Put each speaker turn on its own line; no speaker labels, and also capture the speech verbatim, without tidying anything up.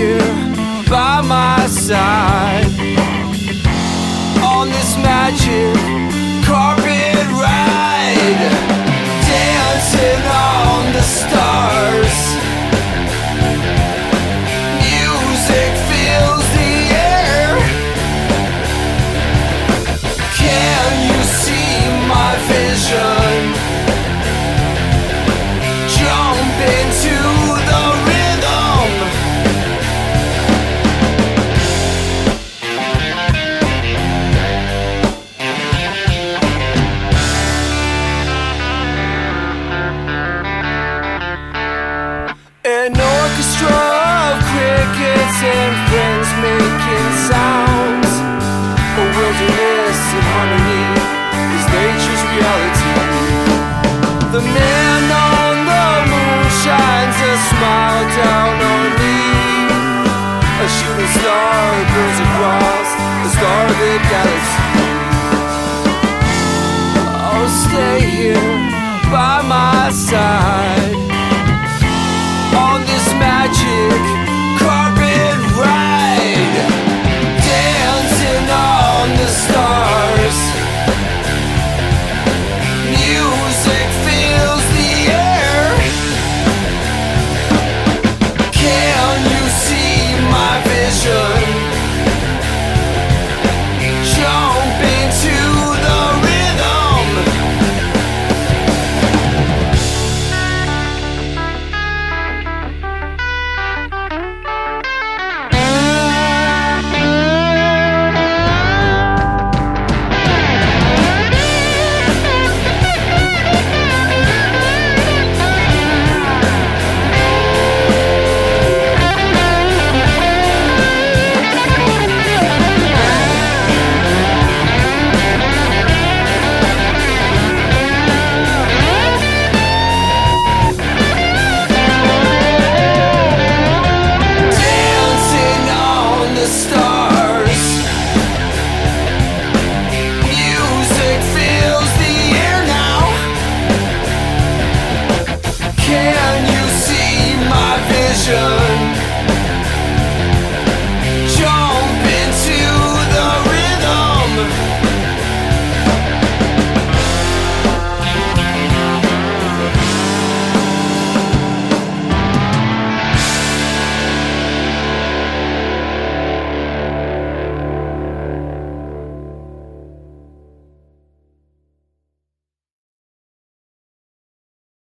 here by my side on this magic carpet ride, dancing on the stars. Music fills the air. Can you see my vision? Jump into the rhythm. An orchestra of crickets and friends making sounds. A wilderness of harmony is nature's reality. The man on the moon shines a smile down on me. A shooting star burns across the starlit galaxy. Oh, stay here by my side.